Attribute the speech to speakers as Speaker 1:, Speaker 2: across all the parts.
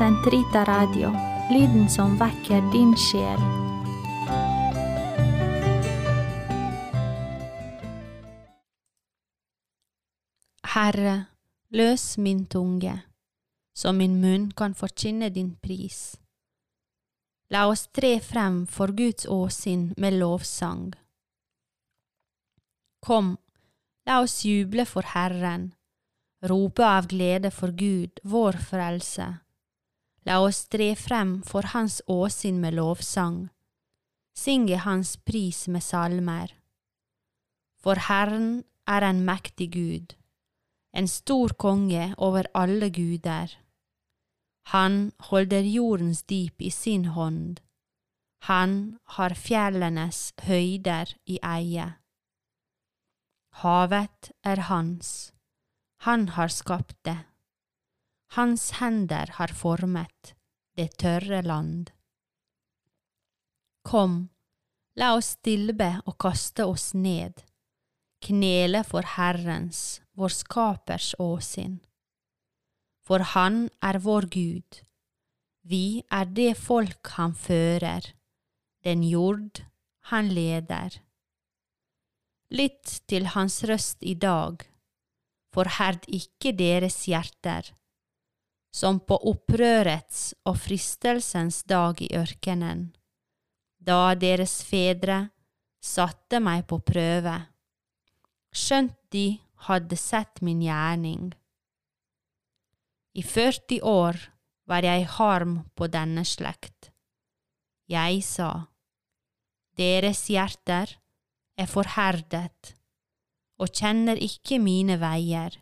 Speaker 1: Sentrita Radio, lyden som vekker din sjel. Herre, løs min tunge, så min munn kan forkynne din pris. La oss tre frem for Guds åsyn med lovsang. Kom, la oss juble for Herren, rope av glede for Gud, vår frelse. La oss tre frem for Hans åsyn med lovsang, synge Hans pris med salmer. For Herren er en mektig Gud, en stor konge over alle guder. Han holder jordens dyp i sin hånd. Han har fjellenes høyder i eie. Havet er hans. Han har skapt det. Hans hender har formet det tørre land. Kom, la oss tilbe og kaste oss ned, knele for Herrens, vår skapers åsyn. For han er vår Gud, vi er det folk han fører, den jord han leder. Lytt til hans røst i dag, forherd ikke deres hjerter, som på opprørets og fristelsens dag i ørkenen, da deres fedre satte meg på prøve, skjønt de hadde sett min gjerning. I 40 år var jeg harm på denne slekt. Jeg sa, deres hjerter er forherdet, og kjenner ikke mine veier.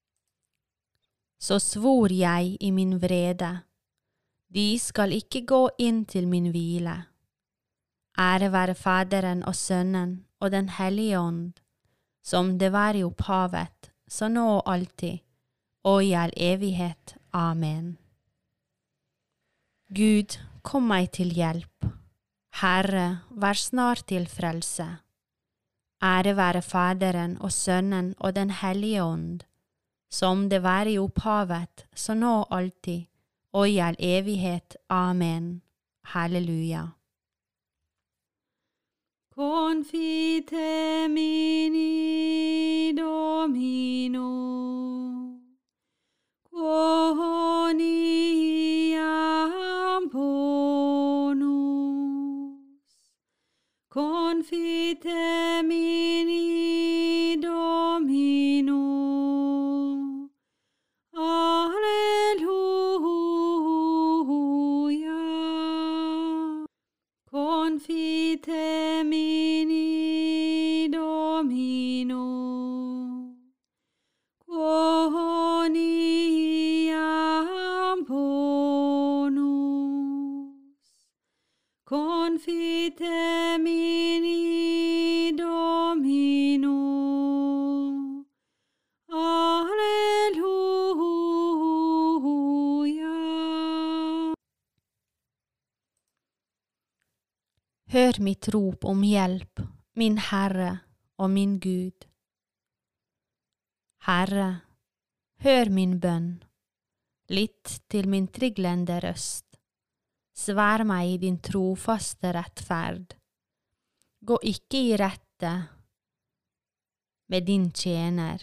Speaker 1: Så svor jeg i min vrede, de skal ikke gå inn til min hvile. Ære være Faderen og Sønnen og Den hellige ånd, som det var i opphavet, så nå og alltid, og i all evighet. Amen. Gud, kom meg til hjelp. Herre, vær snart til frelse. Ære være Faderen og Sønnen og Den hellige ånd, som det var i opphavet, så nå og alltid, og i all evighet. Amen. Halleluja.
Speaker 2: Confite mini Domino, quoniam bonus. Confite mini Domino, alleluia. Confite mini Domino, quoniam bonus. Confite mini Domino, alleluia.
Speaker 1: Hør mitt rop om hjelp, min Herre og min Gud. Herre, hør min bønn, lytt til min triglende røst. Svær meg i din trofaste rettferd. Gå ikke i rette med din tjener.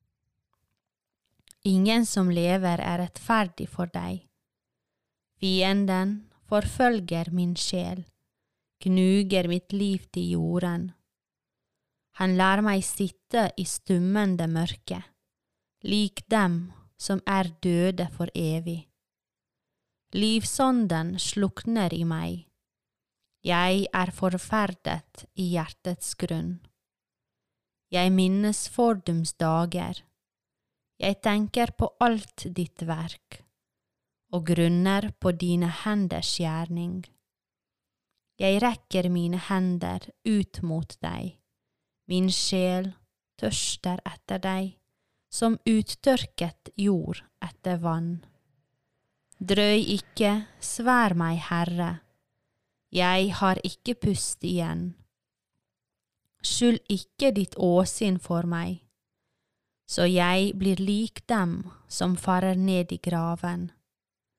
Speaker 1: Ingen som lever er rettferdig for deg. Fienden forfølger min sjel, knuger mitt liv til jorden. Han lar meg sitte i stummende mørke, lik dem som er døde for evig. Livsånden slukner i meg. Jeg er forferdet i hjertets grunn. Jeg minnes fordums dager. Jeg tenker på alt ditt verk, og grunner på dine henders gjerning. Jeg rekker mine hender ut mot deg. Min sjel tørster etter deg, som uttørket jord etter vann. Drøy ikke, svær meg, Herre. Jeg har ikke pust igjen. Skjul ikke ditt åsyn for meg, så jeg blir lik dem som farer ned i graven.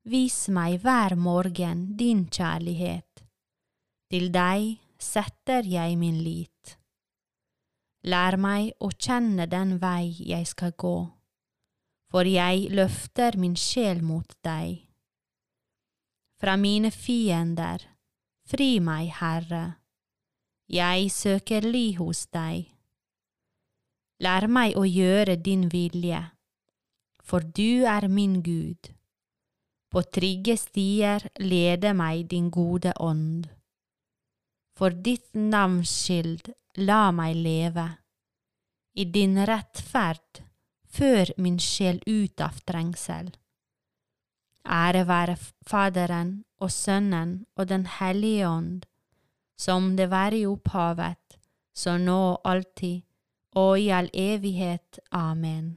Speaker 1: vis meg hver morgen din kjærlighet. Til deg setter jeg min lit. Lær meg å kjenne den vei jeg skal gå, for jeg løfter min sjel mot deg. Fra mine fiender, fri meg, Herre. Jeg søker ly hos deg. Lær meg å gjøre din vilje, for du er min Gud. På trygge stier leder meg din gode ånd. For ditt navns skyld la meg leve, i din rettferd før min sjel ut av trengsel. Ære være Faderen og Sønnen og den hellige ånd, som det var i opphavet, så nå og alltid, og i all evighet. Amen.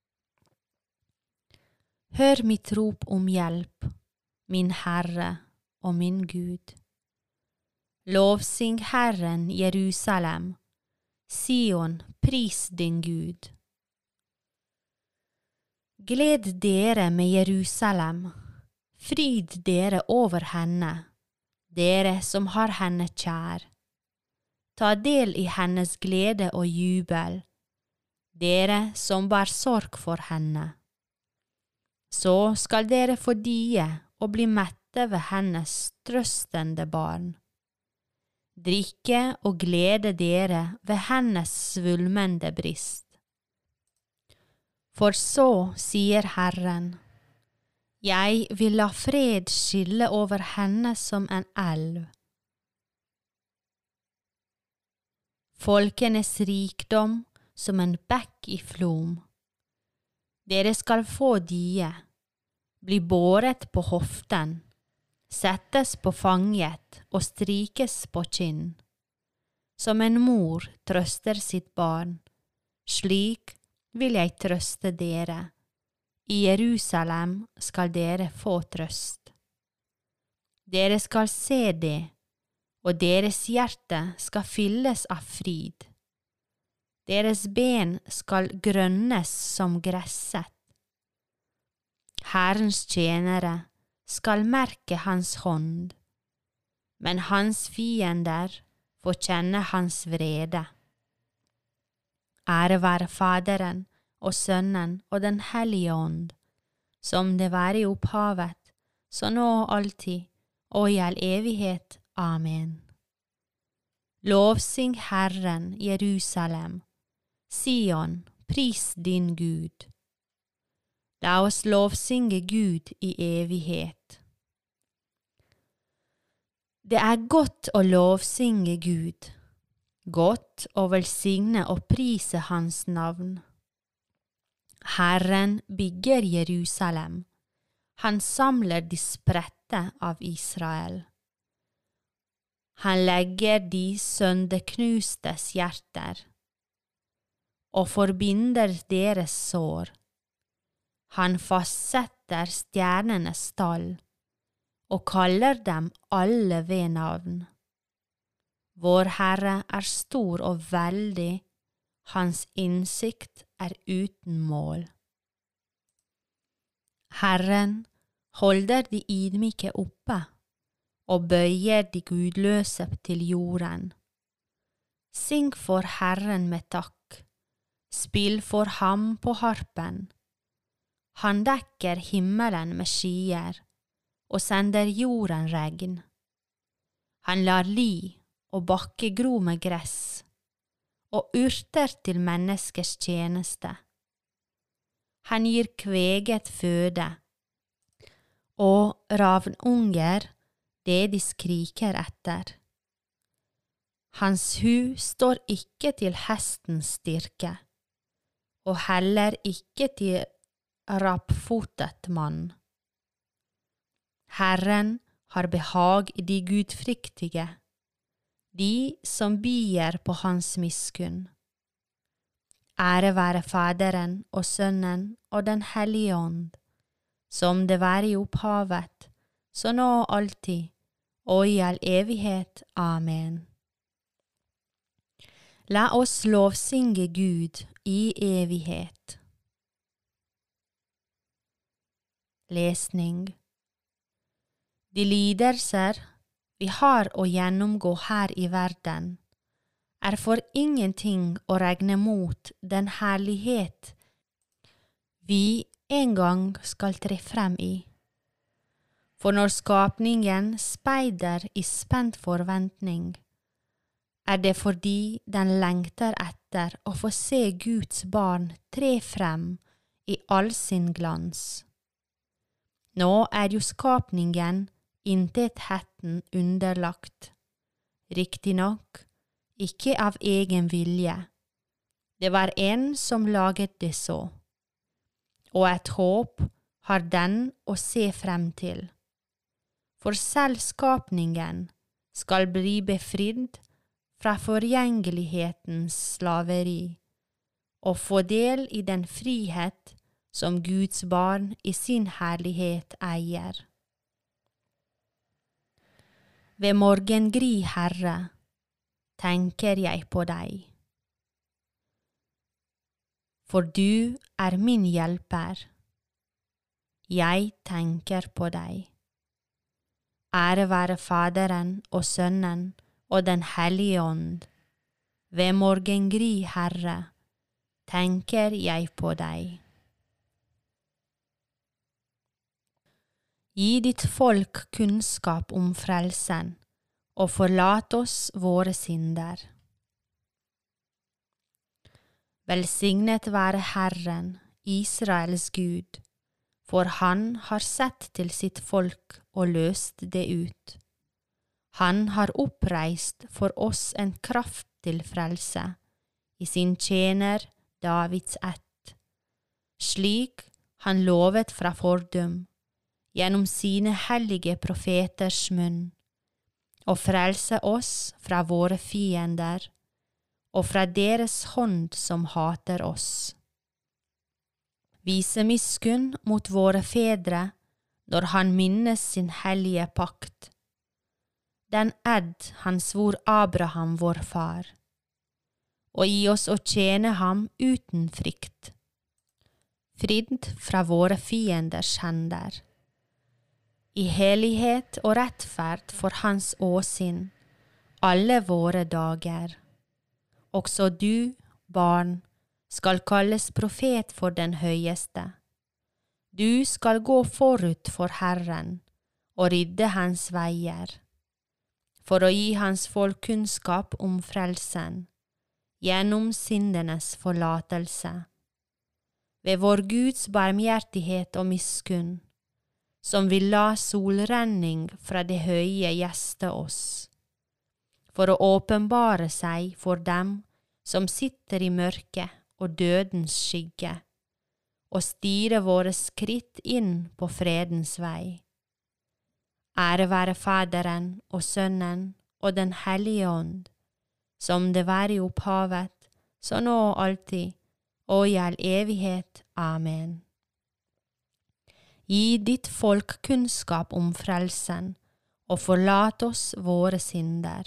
Speaker 1: Hør mitt rop om hjelp, min Herre og min Gud. Lovsyng Herren, Jerusalem, Sion, pris din Gud. Gled dere med Jerusalem, fryd dere over henne, dere som har henne kjær. Ta del i hennes glede og jubel, dere som bar sorg for henne. Så skal dere få die og bli mette ved hennes trøstende barn. Drikke og glede dere ved hennes svulmende brist. For så sier Herren, jeg vil la fred skille over henne som en elv. Folkenes rikdom som en bekk i flom. Dere skal få die, bli båret på hoften, settes på fanget og strikes på kinn. Som en mor trøster sitt barn, slik vil jeg trøste dere. I Jerusalem skal dere få trøst. Dere skal se det, og deres hjerte skal fylles av fryd. Deres ben skal grønnes som gresset. Herrens tjenere skal merke hans hånd, men hans fiender får kjenne hans vrede. Ære være Faderen og Sønnen og den hellige ånd, som det var i opphavet, så nå og alltid, og i all evighet. Amen. Lovsyng Herren, Jerusalem, Sion, pris din Gud. La oss lovsynge Gud i evighet. Det er godt å lovsynge Gud, godt å velsigne og prise hans navn. Herren bygger Jerusalem, han samler de spredte av Israel. Han legger de sønderknustes hjerter, og forbinder deres sår. Han fastsetter stjernenes tall, og kaller dem alle ved navn. Vår Herre er stor og veldig, hans innsikt er uten mål. Herren holder de ydmyke oppe, og bøyer de gudløse til jorden. Syng for Herren med takk, spill for ham på harpen. Han dekker himmelen med skyer, og sender jorden regn. Han lar li og bakke gro med gress, og urter til menneskers tjeneste. Han gir kveget føde, og ravnunger det de skriker etter. Hans hu står ikke til hestens styrke, og heller ikke til rappfotet mann. Herren har behag i de gudfryktige, de som bier på hans miskunn. Ære være Faderen og Sønnen og den hellige ånd, som det var i opphavet, så nå og alltid, og i all evighet. Amen. La oss lovsynge Gud i evighet. Lesning De lidelser vi har å gjennomgå her i verden, er for ingenting å regne mot den herlighet vi en gang skal tre frem i. For når skapningen speider i spent forventning, er det fordi den lengter etter å få se Guds barn tre frem i all sin glans. Nå er jo skapningen intetheten underlagt, riktignok ikke av egen vilje. Det var en som laget det så, og et håp har den å se frem til. For selv skapningen skal bli befridd fra forgjengelighetens slaveri, og få del i den frihet som Guds barn i sin herlighet eier. Ved morgengry, Herre, tenker jeg på deg. For du er min hjelper. Jeg tenker på deg. Ære være Faderen og Sønnen og Den hellige ånd. Ved morgengry, Herre, tenker jeg på deg. Gi ditt folk kunnskap om frelsen, og forlat oss våre synder. Velsignet være Herren, Israels Gud, for han har sett til sitt folk og løst det ut. Han har oppreist for oss en kraft til frelse, i sin tjener Davids ett, slik han lovet fra fordum, gjennom sine hellige profeters munn, og frelse oss fra våre fiender, og fra deres hånd som hater oss. Vise miskunn mot våre fedre, når han minnes sin hellige pakt, den edd han svor Abraham vår far, og gi oss å tjene ham uten frykt, fridd fra våre fienders hender, i helighet og rettferd for hans åsyn, alle våre dager. Også du, barn, skal kalles profet for den høyeste. Du skal gå forut for Herren og rydde hans veier, for å gi hans folk kunnskap om frelsen, gjennom syndenes forlatelse. Ved vår Guds barmhjertighet og miskunn, som vil la solrenning fra det høye gjeste oss, for å åpenbare seg for dem som sitter i mørket og dødens skygge, og styre våre skritt inn på fredens vei. Ære være Faderen og Sønnen og Den hellige ånd, som det var i opphavet, så nå og alltid, og i all evighet. Amen. Gi ditt folk kunnskap om frelsen, og forlat oss våre synder.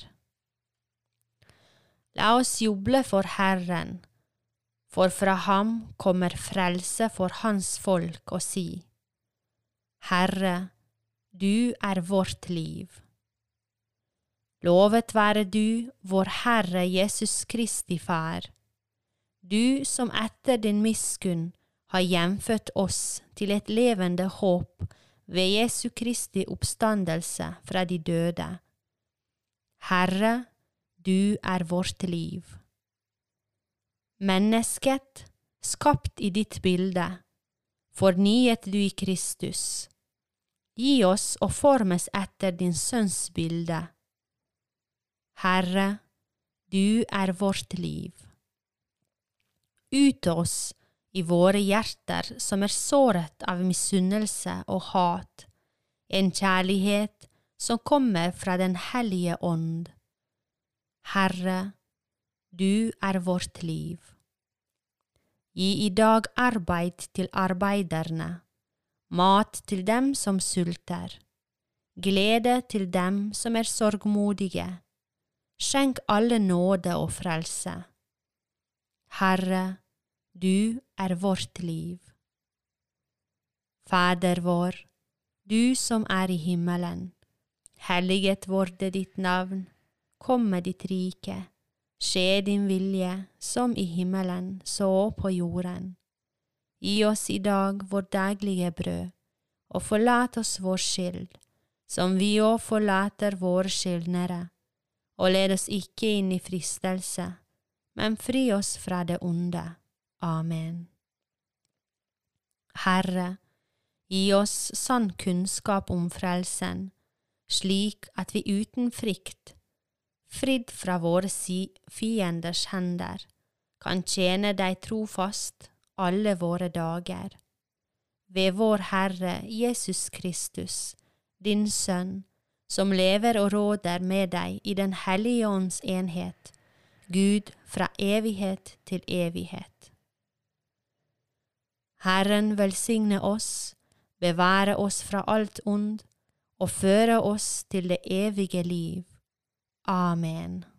Speaker 1: La oss juble for Herren, for fra ham kommer frelse for hans folk, og si: Herre, du er vårt liv. Lovet være du, vår Herre Jesus Kristi Far, du som etter din miskunn har hjemfødt oss til et levende håp ved Jesu Kristi oppstandelse fra de døde. Herre, du er vårt liv. Mennesket, skapt i ditt bilde, fornyet du i Kristus. Gi oss å formes etter din Sønns bilde. Herre, du er vårt liv. Ut oss i våre hjerter som er såret av misunnelse og hat, en kjærlighet som kommer fra Den hellige ånd. Herre, du er vårt liv. Gi i dag arbeid til arbeiderne, mat til dem som sulter, glede til dem som er sorgmodige. Skjenk alle nåde og frelse. Herre, du er vårt liv. Fader vår, Du som er i himmelen. Helliget vorde ditt navn, komme ditt rike. Skje din vilje, som i himmelen, så på jorden. Gi oss i dag vår daglige brød, og forlat oss vår skyld, som vi også forlater våre skyldnere. Og led oss ikke inn i fristelse, men fri oss fra det onde. Amen. Herre, gi oss sann kunnskap om frelsen, slik at vi uten frykt, fridd fra våre fienders hender, kan tjene deg trofast alle våre dager. Ved vår Herre Jesus Kristus, din Sønn, som lever og råder med deg i den hellige ånds enhet, Gud fra evighet til evighet. Herren velsigne oss, bevare oss fra alt ond, og føre oss til det evige liv. Amen.